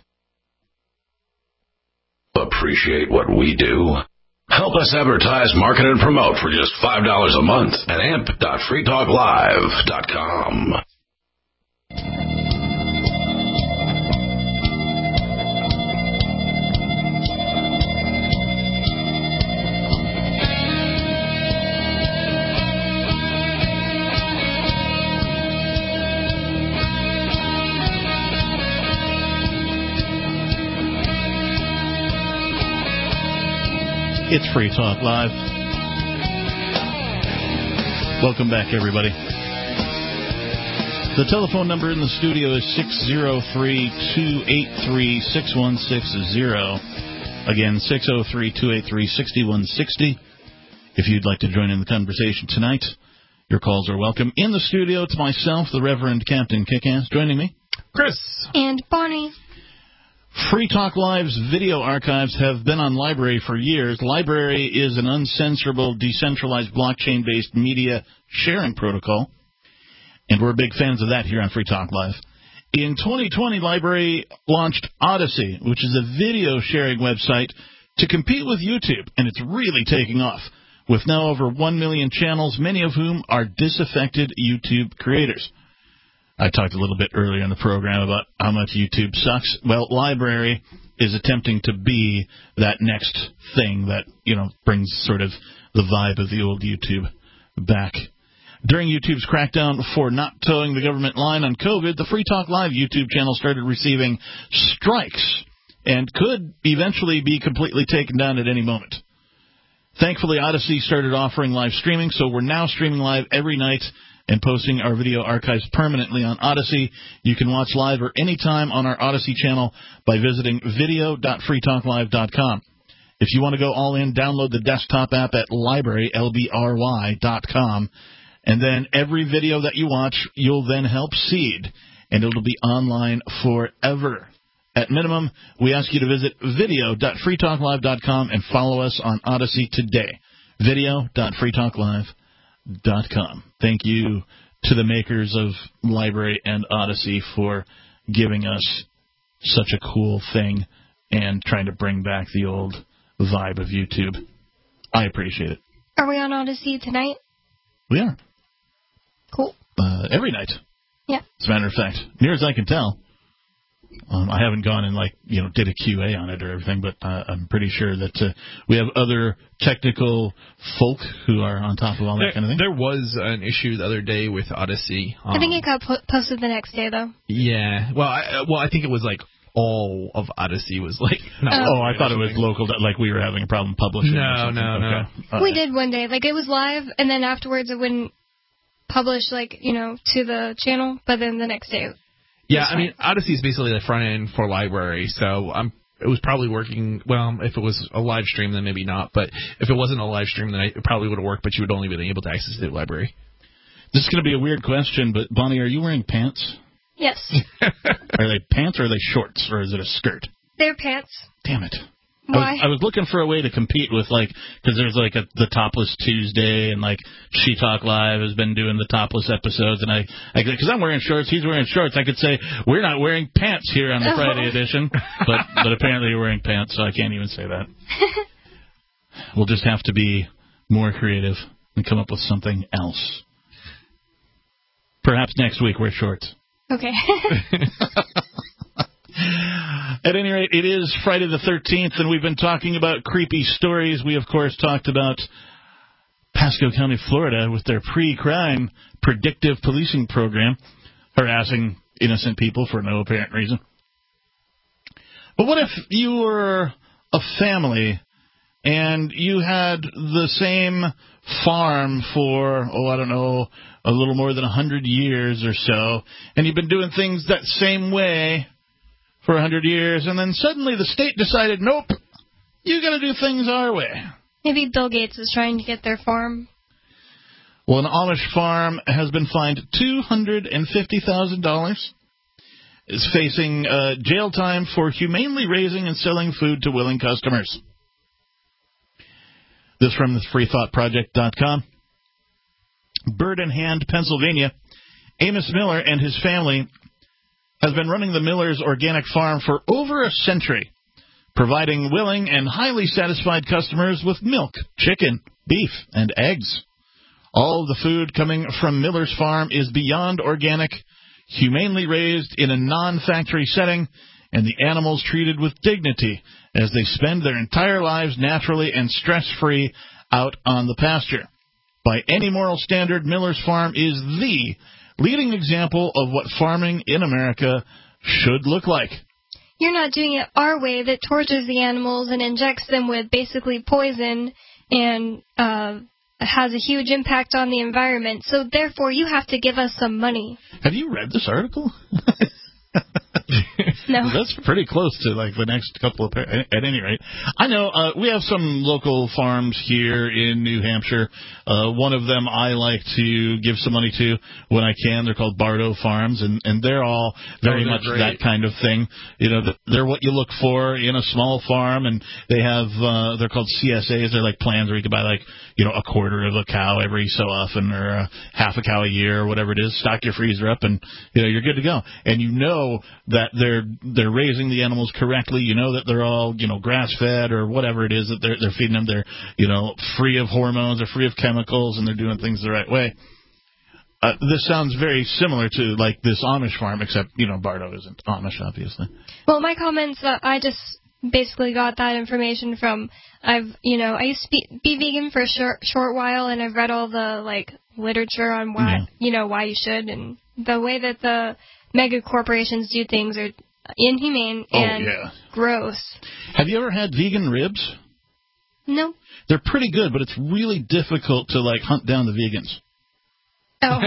Appreciate what we do? Help us advertise, market, and promote for just five dollars a month at amp dot free talk live dot com. It's Free Talk Live. Welcome back, everybody. The telephone number in the studio is six oh three, two eight three, six one six zero. Again, six oh three, two eight three, six one six zero. If you'd like to join in the conversation tonight, your calls are welcome. In the studio, it's myself, the Reverend Captain Kickass. Joining me, Chris. And Bonnie. Free Talk Live's video archives have been on LBRY for years. LBRY is an uncensorable, decentralized, blockchain-based media sharing protocol, and we're big fans of that here on Free Talk Live. In twenty twenty, LBRY launched Odysee, which is a video sharing website to compete with YouTube, and it's really taking off, with now over one million channels, many of whom are disaffected YouTube creators. I talked a little bit earlier in the program about how much YouTube sucks. Well, LBRY is attempting to be that next thing that, you know, brings sort of the vibe of the old YouTube back. During YouTube's crackdown for not towing the government line on COVID, the Free Talk Live YouTube channel started receiving strikes and could eventually be completely taken down at any moment. Thankfully, Odysee started offering live streaming, so we're now streaming live every night and posting our video archives permanently on Odysee. You can watch live or anytime on our Odysee channel by visiting video dot free talk live dot com. If you want to go all in, download the desktop app at LBRY, L B R Y dot com, and then every video that you watch, you'll then help seed, and it'll be online forever. At minimum, we ask you to visit video dot free talk live dot com and follow us on Odysee today. video dot free talk live dot com. Thank you to the makers of LBRY and Odysee for giving us such a cool thing and trying to bring back the old vibe of YouTube. I appreciate it. Are we on Odysee tonight? We are. Cool. Uh, every night. Yeah. As a matter of fact, near as I can tell. Um, I haven't gone and, like, you know, did a Q A on it or everything, but uh, I'm pretty sure that uh, we have other technical folk who are on top of all that there, kind of thing. There was an issue the other day with Odysee. Um, I think it got po- posted the next day, though. Yeah. Well, I, well, I think it was, like, all of Odysee was, like... No, oh, I thought it was local, like we were having a problem publishing No, or something. no, no. Okay. We did one day. Like, it was live, and then afterwards it wouldn't publish, like, you know, to the channel, but then the next day... Yeah, I mean, Odysee is basically the front end for LBRY, so I'm it was probably working. Well, if it was a live stream, then maybe not. But if it wasn't a live stream, then it probably would have worked. But you would only been able to access the library. This is going to be a weird question, but Bonnie, are you wearing pants? Yes. Are they pants or are they shorts, or is it a skirt? They're pants. Damn it. Why? I was, I was looking for a way to compete with, like, because there's, like, a, the Topless Tuesday, and, like, She Talk Live has been doing the topless episodes, and I, because I'm wearing shorts, he's wearing shorts, I could say, we're not wearing pants here on the Oh. Friday edition, but, but apparently you're wearing pants, so I can't even say that. We'll just have to be more creative and come up with something else. Perhaps next week wear shorts. Okay. At any rate, it is Friday the thirteenth, and we've been talking about creepy stories. We, of course, talked about Pasco County, Florida, with their pre-crime predictive policing program, harassing innocent people for no apparent reason. But what if you were a family and you had the same farm for, oh, I don't know, a little more than one hundred years or so, and you've been doing things that same way for one hundred years, and then suddenly the state decided, nope, you got to do things our way. Maybe Bill Gates is trying to get their farm. Well, an Amish farm has been fined two hundred fifty thousand dollars. Is facing uh, jail time for humanely raising and selling food to willing customers. This from the free thought project dot com. Bird in Hand, Pennsylvania. Amos Miller and his family has been running the Miller's Organic Farm for over a century, providing willing and highly satisfied customers with milk, chicken, beef, and eggs. All of the food coming from Miller's Farm is beyond organic, humanely raised in a non-factory setting, and the animals treated with dignity as they spend their entire lives naturally and stress-free out on the pasture. By any moral standard, Miller's Farm is the leading example of what farming in America should look like. You're not doing it our way that tortures the animals and injects them with basically poison and uh, has a huge impact on the environment. So therefore, you have to give us some money. Have you read this article? No. That's pretty close to, like, the next couple of... Par- at any rate, I know uh, we have some local farms here in New Hampshire. Uh, one of them I like to give some money to when I can. They're called Bardo Farms, and, and they're all very oh, they're much great. that kind of thing. You know, they're what you look for in a small farm, and they have... Uh, they're called C S As. They're like plans where you can buy, like, you know, a quarter of a cow every so often, or a half a cow a year, or whatever it is. Stock your freezer up, and, you know, you're good to go. And you know that they're they're raising the animals correctly. You know that they're all, you know, grass-fed or whatever it is that they're they're feeding them. They're, you know, free of hormones or free of chemicals, and they're doing things the right way. Uh, this sounds very similar to, like, this Amish farm, except, you know, Bardo isn't Amish, obviously. Well, my comments, uh, I just basically got that information from, I've, you know, I used to be, be vegan for a short, short while, and I've read all the, like, literature on why, Yeah. you know, why you should, and the way that the mega corporations do things are inhumane Oh, and yeah. gross. Have you ever had vegan ribs? No. They're pretty good, but it's really difficult to, like, hunt down the vegans. Oh.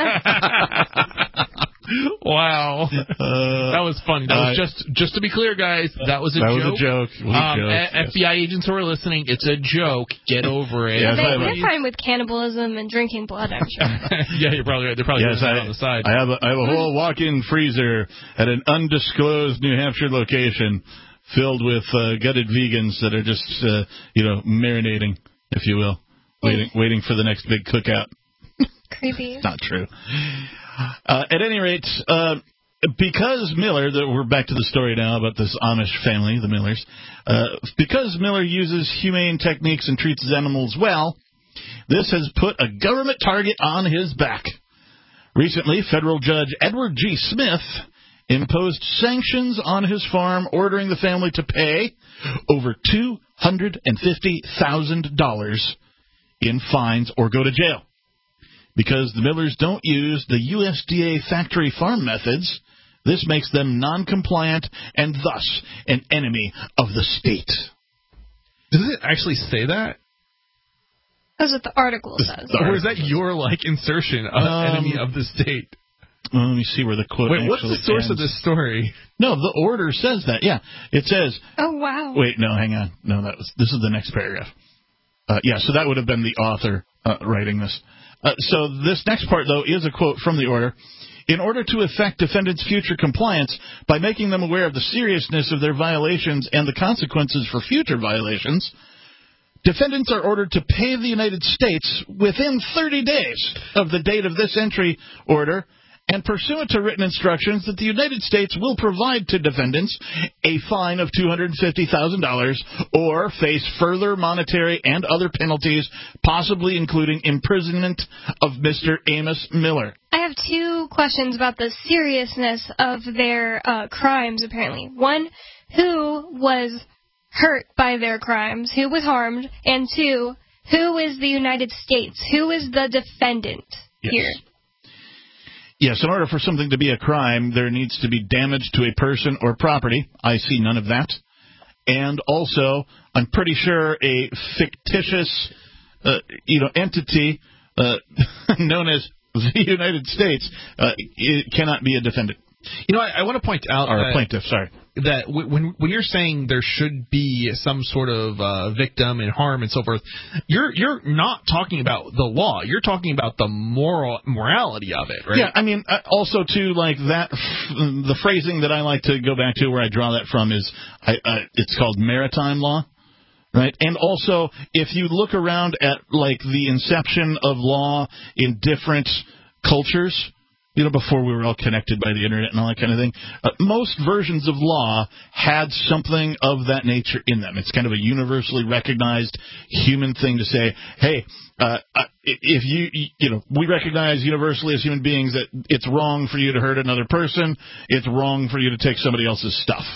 Wow. Uh, that was funny. That was uh, just just to be clear, guys. That was a that joke. was a joke. It was a Um, joke, a- yes. F B I agents who are listening, it's a joke. Get over it. Yes, they, I have they're fine with cannibalism and drinking blood, I'm sure. yeah, you're probably right. They're probably Yes, doing that I, on the side. I have a, I have a whole walk-in freezer at an undisclosed New Hampshire location filled with uh, gutted vegans that are just, uh, you know, marinating, if you will, waiting, waiting for the next big cookout. Creepy. Not true. Uh, at any rate, uh, because Miller, the, we're back to the story now about this Amish family, the Millers, uh, because Miller uses humane techniques and treats his animals well, this has put a government target on his back. Recently, federal judge Edward G. Smith imposed sanctions on his farm, ordering the family to pay over two hundred fifty thousand dollars in fines or go to jail. Because the Millers don't use the U S D A factory farm methods, this makes them non-compliant and thus an enemy of the state. Does it actually say that? That's what the article says. Or is that your, like, insertion of Um, enemy of the state? Well, let me see where the quote Wait, what's actually the source ends. of this story? No, the order says that. Yeah, it says. Oh wow. Wait, no, hang on. No, that was. This is the next paragraph. Uh, yeah, so that would have been the author uh, writing this. Uh, so this next part, though, is a quote from the order. In order to effect defendants' future compliance by making them aware of the seriousness of their violations and the consequences for future violations, defendants are ordered to pay the United States within thirty days of the date of this entry order, and pursuant to written instructions that the United States will provide to defendants a fine of two hundred fifty thousand dollars or face further monetary and other penalties, possibly including imprisonment of Mister Amos Miller. I have two questions about the seriousness of their uh, crimes, apparently. One, who was hurt by their crimes? Who was harmed? And two, who is the United States? Who is the defendant yes. here? Yes, in order for something to be a crime, there needs to be damage to a person or property. I see none of that. And also, I'm pretty sure a fictitious, uh, you know, entity uh, known as the United States uh, it cannot be a defendant. You know, I, I want to point out or that, a plaintiff. Sorry. That when when you're saying there should be some sort of uh, victim and harm and so forth, you're you're not talking about the law. You're talking about the moral morality of it, right? Yeah, I mean, uh, also too, like that. The phrasing that I like to go back to, where I draw that from, is I, uh, it's called maritime law, right? And also, if you look around at like the inception of law in different cultures. You know, before we were all connected by the internet and all that kind of thing, uh, most versions of law had something of that nature in them. It's kind of a universally recognized human thing to say, hey, uh, if you, you know, we recognize universally as human beings that it's wrong for you to hurt another person. It's wrong for you to take somebody else's stuff.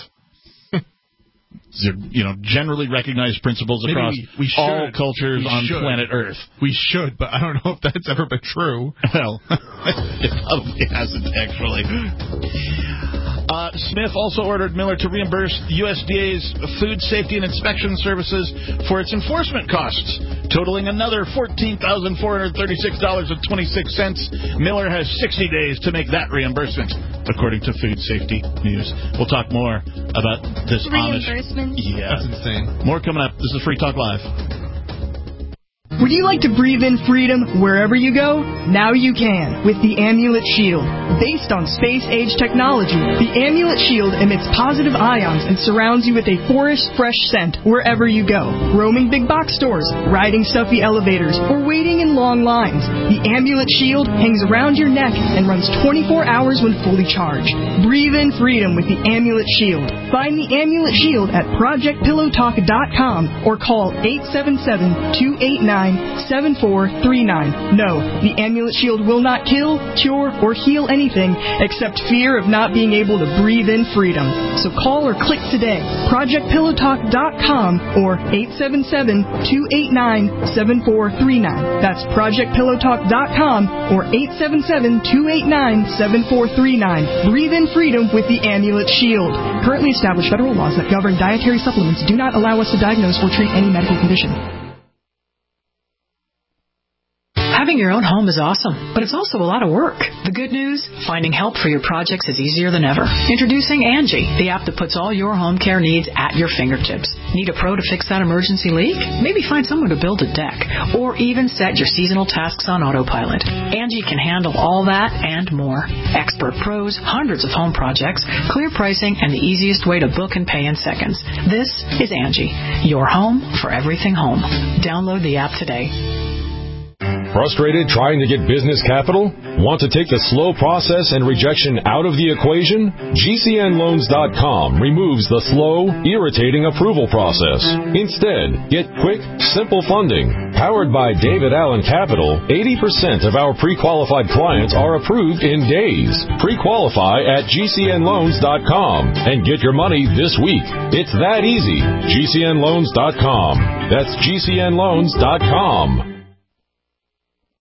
They're, you know, generally recognized principles Maybe across we, we should, all cultures we on should. planet Earth. We should, but I don't know if that's ever been true. Well, it probably hasn't, actually. Uh, Smith also ordered Miller to reimburse U S D A's Food Safety and Inspection Services for its enforcement costs, totaling another fourteen thousand four hundred thirty-six dollars and twenty-six cents. Miller has sixty days to make that reimbursement, according to Food Safety News. We'll talk more about this Amish. Reimbursement? Yeah. That's insane. More coming up. This is Free Talk Live. Would you like to breathe in freedom wherever you go? Now you can with the Amulet Shield. Based on space-age technology, the Amulet Shield emits positive ions and surrounds you with a forest-fresh scent wherever you go. Roaming big box stores, riding stuffy elevators, or waiting in long lines, the Amulet Shield hangs around your neck and runs twenty-four hours when fully charged. Breathe in freedom with the Amulet Shield. Find the Amulet Shield at project pillow talk dot com or call eight seven seven, two eight nine, seven four three nine. No, the Amulet Shield will not kill, cure, or heal anything except fear of not being able to breathe in freedom. So call or click today, project pillow talk dot com or eight seven seven, two eight nine, seven four three nine. That's project pillow talk dot com or eight seven seven, two eight nine, seven four three nine. Breathe in freedom with the Amulet Shield. Currently established federal laws that govern dietary supplements do not allow us to diagnose or treat any medical condition. Having your own home is awesome, but it's also a lot of work. The good news? Finding help for your projects is easier than ever. Introducing Angie, the app that puts all your home care needs at your fingertips. Need a pro to fix that emergency leak? Maybe find someone to build a deck, or even set your seasonal tasks on autopilot. Angie can handle all that and more. Expert pros, hundreds of home projects, clear pricing, and the easiest way to book and pay in seconds. This is Angie, your home for everything home. Download the app today. Frustrated trying to get business capital? Want to take the slow process and rejection out of the equation? G C N loans dot com removes the slow, irritating approval process. Instead, get quick, simple funding. Powered by David Allen Capital, eighty percent of our pre-qualified clients are approved in days. Pre-qualify at G C N loans dot com and get your money this week. It's that easy. G C N loans dot com. That's G C N loans dot com.